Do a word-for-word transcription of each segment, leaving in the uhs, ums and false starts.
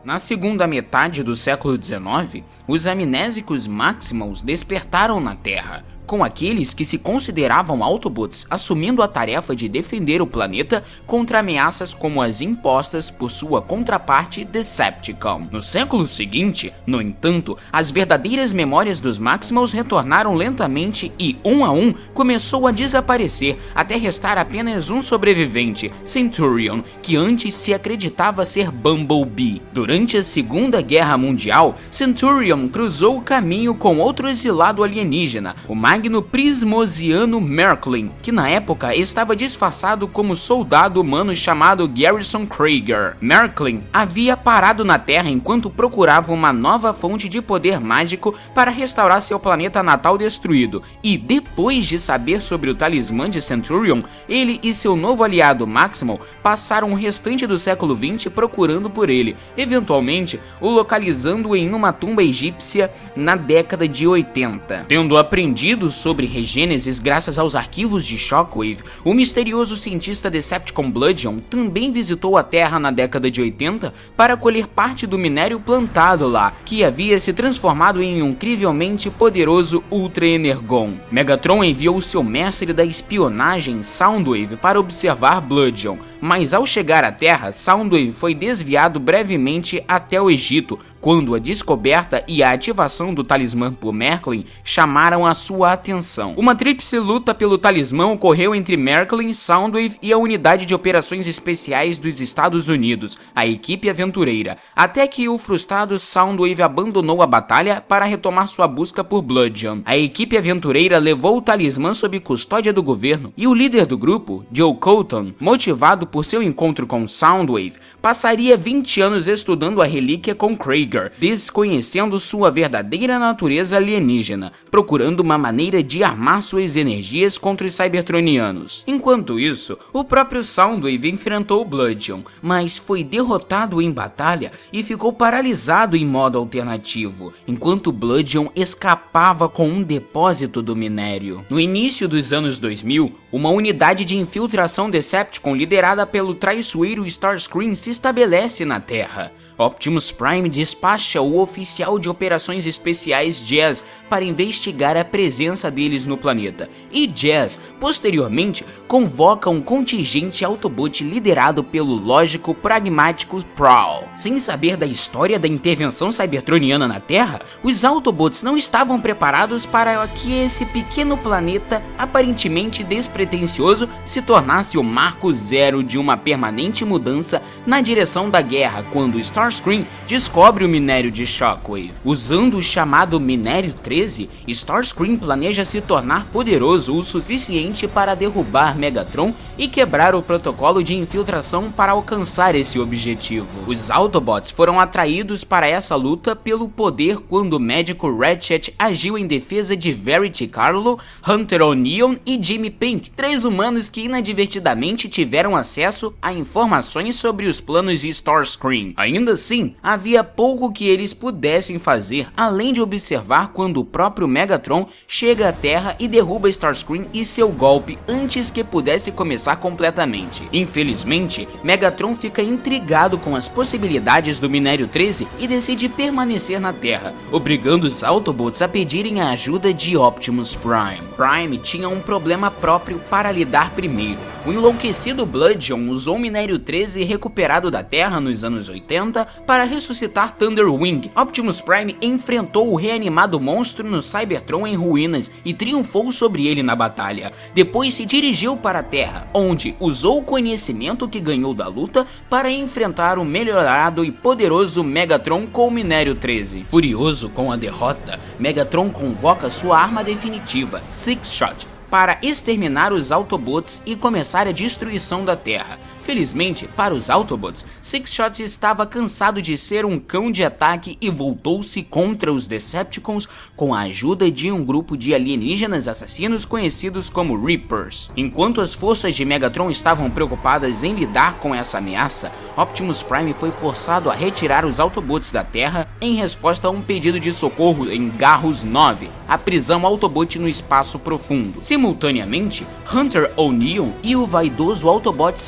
Na segunda metade do século dezenove, os amnésicos Maximals despertaram na Terra, com aqueles que se consideravam Autobots assumindo a tarefa de defender o planeta contra ameaças como as impostas por sua contraparte Decepticon. No século seguinte, no entanto, as verdadeiras memórias dos Maximals retornaram lentamente e, um a um, começou a desaparecer, até restar apenas um sobrevivente, Centurion, que antes se acreditava ser Bumblebee. Durante a Segunda Guerra Mundial, Centurion cruzou o caminho com outro exilado alienígena, o Magno Prismosiano Merklin, que na época estava disfarçado como soldado humano chamado Garrison Krieger. Merklin havia parado na Terra enquanto procurava uma nova fonte de poder mágico para restaurar seu planeta natal destruído, e depois de saber sobre o talismã de Centurion, ele e seu novo aliado Maximal passaram o restante do século vinte procurando por ele, eventualmente o localizando em uma tumba egípcia na década de oitenta. Tendo aprendido sobre Regênesis graças aos arquivos de Shockwave, o misterioso cientista Decepticon Bludgeon também visitou a Terra na década de oitenta para colher parte do minério plantado lá, que havia se transformado em um incrivelmente poderoso Ultra Energon. Megatron enviou seu mestre da espionagem, Soundwave, para observar Bludgeon, mas ao chegar à Terra, Soundwave foi desviado brevemente até o Egito, quando a descoberta e a ativação do talismã por Merklin chamaram a sua atenção. Uma tríplice luta pelo talismã ocorreu entre Merklin, Soundwave e a Unidade de Operações Especiais dos Estados Unidos, a equipe aventureira, até que o frustrado Soundwave abandonou a batalha para retomar sua busca por Bludgeon. A equipe aventureira levou o talismã sob custódia do governo, e o líder do grupo, Joe Colton, motivado por seu encontro com Soundwave, passaria vinte anos estudando a relíquia com Krieger, desconhecendo sua verdadeira natureza alienígena, procurando uma maneira de armar suas energias contra os Cybertronianos. Enquanto isso, o próprio Soundwave enfrentou Bludgeon, mas foi derrotado em batalha e ficou paralisado em modo alternativo, enquanto Bludgeon escapava com um depósito do minério. No início dos anos dois mil, uma unidade de infiltração Decepticon liderada pelo traiçoeiro Starscream se estabelece na Terra. Optimus Prime despacha o oficial de operações especiais Jazz para investigar a presença deles no planeta, e Jazz, posteriormente, convoca um contingente Autobot liderado pelo lógico pragmático Prowl. Sem saber da história da intervenção cybertroniana na Terra, os Autobots não estavam preparados para que esse pequeno planeta, aparentemente despretensioso, se tornasse o marco zero de uma permanente mudança na direção da guerra, quando Star Starscream descobre o minério de Shockwave. Usando o chamado Minério treze, Starscream planeja se tornar poderoso o suficiente para derrubar Megatron e quebrar o protocolo de infiltração para alcançar esse objetivo. Os Autobots foram atraídos para essa luta pelo poder quando o médico Ratchet agiu em defesa de Verity Carlo, Hunter O'Neil e Jimmy Pink, três humanos que inadvertidamente tiveram acesso a informações sobre os planos de Starscream. Ainda assim, havia pouco que eles pudessem fazer além de observar quando o próprio Megatron chega à Terra e derruba Starscream e seu golpe antes que pudesse começar completamente. Infelizmente, Megatron fica intrigado com as possibilidades do Minério treze e decide permanecer na Terra, obrigando os Autobots a pedirem a ajuda de Optimus Prime. Prime tinha um problema próprio para lidar primeiro. O enlouquecido Bludgeon usou o Minério treze recuperado da Terra nos anos oitenta para ressuscitar Thunderwing. Optimus Prime enfrentou o reanimado monstro no Cybertron em ruínas e triunfou sobre ele na batalha. Depois se dirigiu para a Terra, onde usou o conhecimento que ganhou da luta para enfrentar o melhorado e poderoso Megatron com o Minério treze. Furioso com a derrota, Megatron convoca sua arma definitiva, Six Shot, para exterminar os Autobots e começar a destruição da Terra. Felizmente, para os Autobots, Six Shot estava cansado de ser um cão de ataque e voltou-se contra os Decepticons com a ajuda de um grupo de alienígenas assassinos conhecidos como Reapers. Enquanto as forças de Megatron estavam preocupadas em lidar com essa ameaça, Optimus Prime foi forçado a retirar os Autobots da Terra em resposta a um pedido de socorro em Garrus nove, a prisão Autobot no espaço profundo. Simultaneamente, Hunter O'Neil e o vaidoso Autobot Sunstreak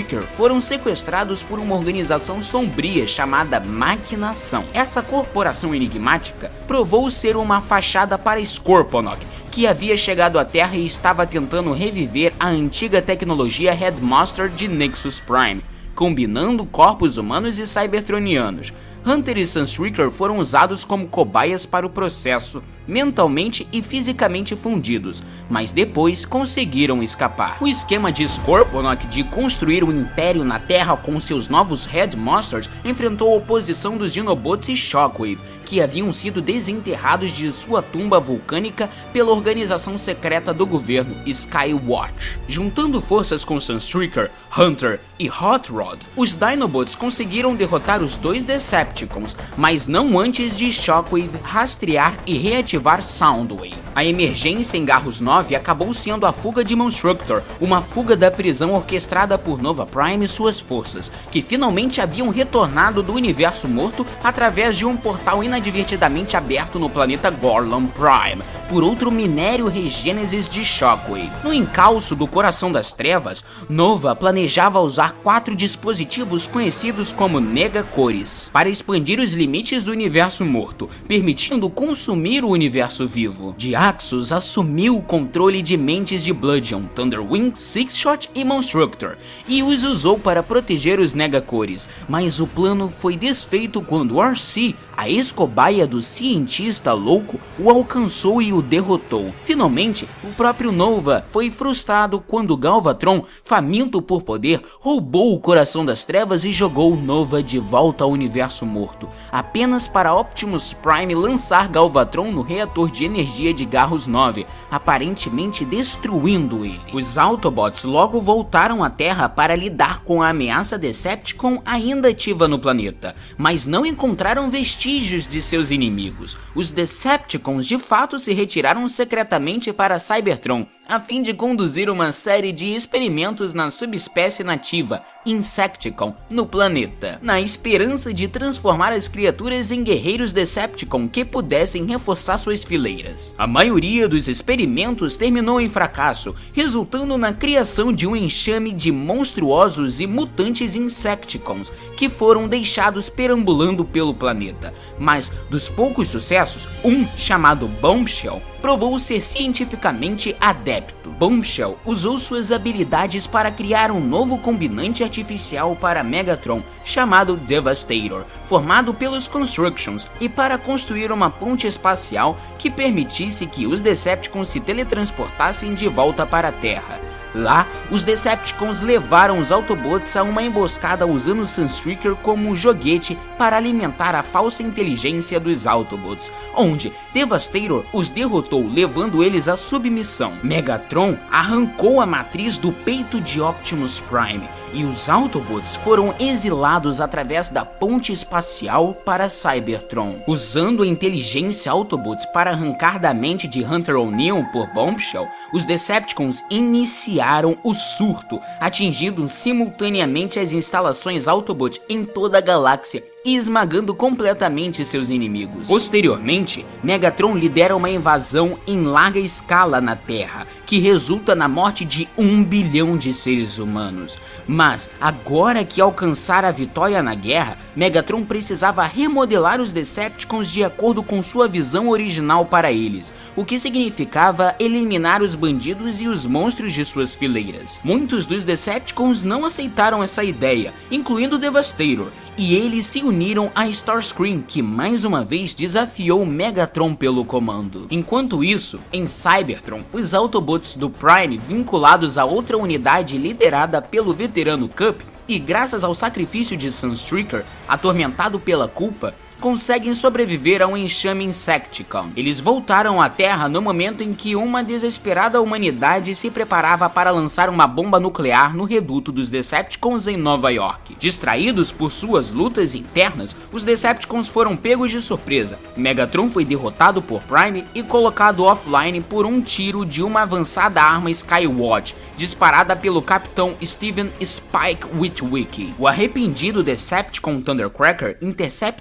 Sunstreaker foram sequestrados por uma organização sombria chamada Maquinação. Essa corporação enigmática provou ser uma fachada para Scorponok, que havia chegado à Terra e estava tentando reviver a antiga tecnologia Headmaster de Nexus Prime, combinando corpos humanos e cybertronianos. Hunter e Sunstreaker foram usados como cobaias para o processo, mentalmente e fisicamente fundidos, mas depois conseguiram escapar. O esquema de Scorponok de construir um império na Terra com seus novos Headmasters enfrentou a oposição dos Dinobots e Shockwave, que haviam sido desenterrados de sua tumba vulcânica pela organização secreta do governo Skywatch. Juntando forças com Sunstreaker, Hunter e Hot Rod, os Dinobots conseguiram derrotar os dois Decepticons, mas não antes de Shockwave rastrear e reativar Soundwave. A emergência em Garrus nove acabou sendo a fuga de Monstructor, uma fuga da prisão orquestrada por Nova Prime e suas forças, que finalmente haviam retornado do universo morto através de um portal inadvertidamente aberto no planeta Gorlon Prime, por outro minério regênesis de Shockwave. No encalço do Coração das Trevas, Nova planejava usar quatro dispositivos conhecidos como Negacores para expandir os limites do universo morto, permitindo consumir o universo vivo. Deaxus assumiu o controle de mentes de Bludgeon, Thunderwing, Sixshot e Monstructor, e os usou para proteger os Negacores, mas o plano foi desfeito quando Arcee, a ex-cobaia do cientista louco, o alcançou e o derrotou. Finalmente, o próprio Nova foi frustrado quando Galvatron, faminto por poder, roubou o Coração das Trevas e jogou Nova de volta ao universo morto, apenas para Optimus Prime lançar Galvatron no reator de energia de Garrus nove, aparentemente destruindo ele. Os Autobots logo voltaram à Terra para lidar com a ameaça Decepticon ainda ativa no planeta, mas não encontraram vestígios de seus inimigos. Os Decepticons de fato se retiraram secretamente para Cybertron, a fim de conduzir uma série de experimentos na subespécie nativa, Insecticon, no planeta, na esperança de transformar as criaturas em guerreiros Decepticon que pudessem reforçar suas fileiras. A maioria dos experimentos terminou em fracasso, resultando na criação de um enxame de monstruosos e mutantes Insecticons, que foram deixados perambulando pelo planeta. Mas, dos poucos sucessos, um, chamado Bombshell, provou ser cientificamente adepto. Bombshell usou suas habilidades para criar um novo combinante artificial para Megatron, chamado Devastator, formado pelos Constructions, e para construir uma ponte espacial que permitisse que os Decepticons se teletransportassem de volta para a Terra. Lá, os Decepticons levaram os Autobots a uma emboscada usando Sunstreaker como joguete para alimentar a falsa inteligência dos Autobots, onde Devastator os derrotou, levando eles à submissão. Megatron arrancou a matriz do peito de Optimus Prime, e os Autobots foram exilados através da ponte espacial para Cybertron. Usando a inteligência Autobots para arrancar da mente de Hunter O'Neill por Bombshell, os Decepticons iniciaram o surto, atingindo simultaneamente as instalações Autobot em toda a galáxia e esmagando completamente seus inimigos. Posteriormente, Megatron lidera uma invasão em larga escala na Terra, que resulta na morte de um bilhão de seres humanos. Mas, agora que alcançara a vitória na guerra, Megatron precisava remodelar os Decepticons de acordo com sua visão original para eles, o que significava eliminar os bandidos e os monstros de suas fileiras. Muitos dos Decepticons não aceitaram essa ideia, incluindo Devastator, e eles se uniram a Starscream, que mais uma vez desafiou Megatron pelo comando. Enquanto isso, em Cybertron, os Autobots do Prime, vinculados a outra unidade liderada pelo veterano Cup, e graças ao sacrifício de Sunstreaker, atormentado pela culpa, conseguem sobreviver a um enxame Insecticon. Eles voltaram à Terra no momento em que uma desesperada humanidade se preparava para lançar uma bomba nuclear no reduto dos Decepticons em Nova York. Distraídos por suas lutas internas, os Decepticons foram pegos de surpresa. Megatron foi derrotado por Prime e colocado offline por um tiro de uma avançada arma Skywatch, disparada pelo Capitão Steven Spike Witwicky. O arrependido Decepticon Thundercracker intercepta a bomba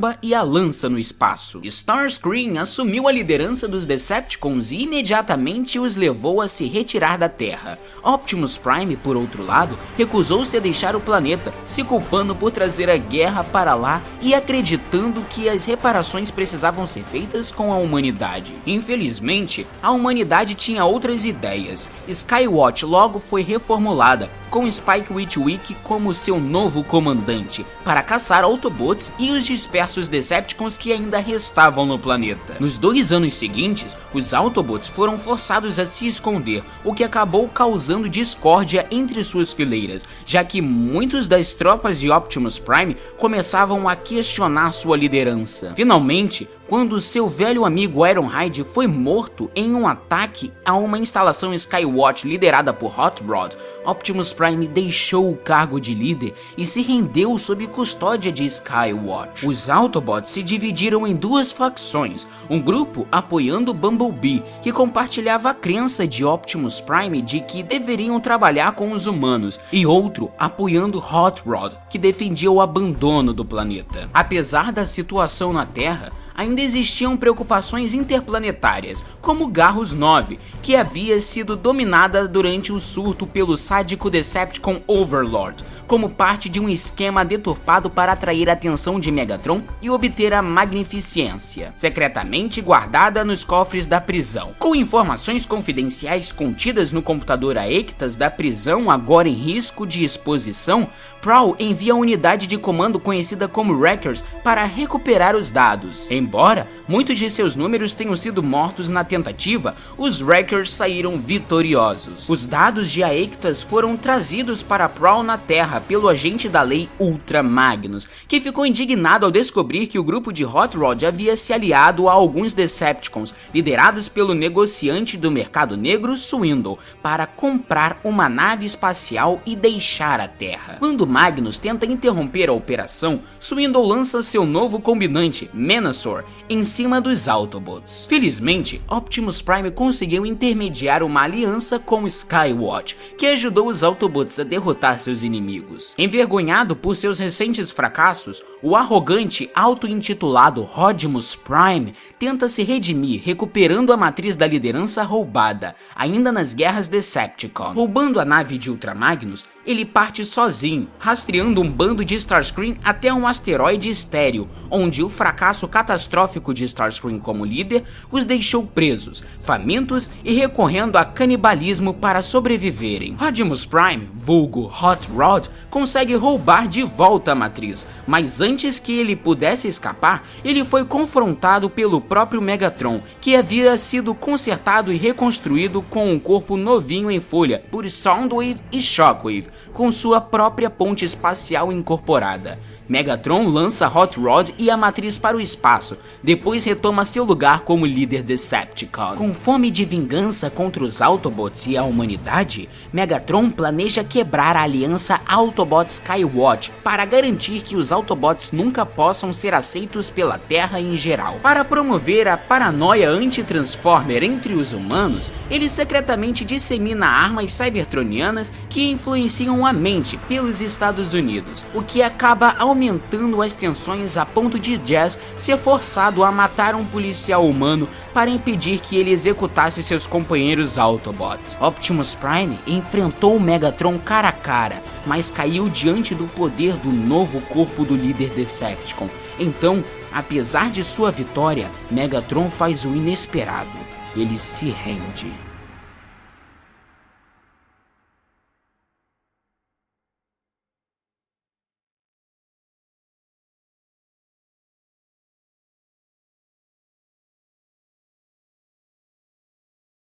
bomba e a lança no espaço. Starscream assumiu a liderança dos Decepticons e imediatamente os levou a se retirar da Terra. Optimus Prime, por outro lado, recusou-se a deixar o planeta, se culpando por trazer a guerra para lá e acreditando que as reparações precisavam ser feitas com a humanidade. Infelizmente, a humanidade tinha outras ideias. Skywatch logo foi reformulada, com Spike Witwick como seu novo comandante, para caçar Autobots e os dispersos Decepticons que ainda restavam no planeta. Nos dois anos seguintes, os Autobots foram forçados a se esconder, o que acabou causando discórdia entre suas fileiras, já que muitos das tropas de Optimus Prime começavam a questionar sua liderança. Finalmente, quando seu velho amigo Ironhide foi morto em um ataque a uma instalação Skywatch liderada por Hot Rod, Optimus Prime deixou o cargo de líder e se rendeu sob custódia de Skywatch. Os Autobots se dividiram em duas facções, um grupo apoiando Bumblebee, que compartilhava a crença de Optimus Prime de que deveriam trabalhar com os humanos, e outro apoiando Hot Rod, que defendia o abandono do planeta. Apesar da situação na Terra, ainda existiam preocupações interplanetárias, como Garrus nove, que havia sido dominada durante o surto pelo sádico Decepticon Overlord, como parte de um esquema deturpado para atrair a atenção de Megatron e obter a Magnificência, secretamente guardada nos cofres da prisão. Com informações confidenciais contidas no computador Aectas da prisão agora em risco de exposição, Prowl envia a unidade de comando conhecida como Wreckers para recuperar os dados. Embora muitos de seus números tenham sido mortos na tentativa, os Wreckers saíram vitoriosos. Os dados de Aectas foram trazidos para Prowl na Terra pelo agente da lei Ultra Magnus, que ficou indignado ao descobrir que o grupo de Hot Rod havia se aliado a alguns Decepticons, liderados pelo negociante do mercado negro Swindle, para comprar uma nave espacial e deixar a Terra. Quando Magnus tenta interromper a operação, Swindle lança seu novo combinante, Menasor, em cima dos Autobots. Felizmente, Optimus Prime conseguiu intermediar uma aliança com Skywatch, que ajudou os Autobots a derrotar seus inimigos. Envergonhado por seus recentes fracassos, o arrogante auto-intitulado Rodimus Prime tenta se redimir recuperando a matriz da liderança roubada, ainda nas guerras Decepticon. Roubando a nave de Ultra Magnus, ele parte sozinho, rastreando um bando de Starscream até um asteroide estéril, onde o fracasso catastrófico de Starscream como líder os deixou presos, famintos e recorrendo a canibalismo para sobreviverem. Rodimus Prime, vulgo Hot Rod, consegue roubar de volta a matriz, mas antes que ele pudesse escapar, ele foi confrontado pelo próprio Megatron, que havia sido consertado e reconstruído com um corpo novinho em folha por Soundwave e Shockwave, com sua própria ponte espacial incorporada. Megatron lança Hot Rod e a matriz para o espaço, depois retoma seu lugar como líder Decepticon. Com fome de vingança contra os Autobots e a humanidade, Megatron planeja quebrar a aliança Autobot-Skywatch para garantir que os Autobots nunca possam ser aceitos pela Terra em geral. Para promover a paranoia anti-Transformer entre os humanos, ele secretamente dissemina armas cybertronianas que influenciam a mente pelos Estados Unidos, o que acaba aumentando as tensões a ponto de Jazz ser forçado a matar um policial humano para impedir que ele executasse seus companheiros Autobots. Optimus Prime enfrentou o Megatron cara a cara, mas caiu diante do poder do novo corpo do líder Decepticon. Então, apesar de sua vitória, Megatron faz o inesperado. Ele se rende.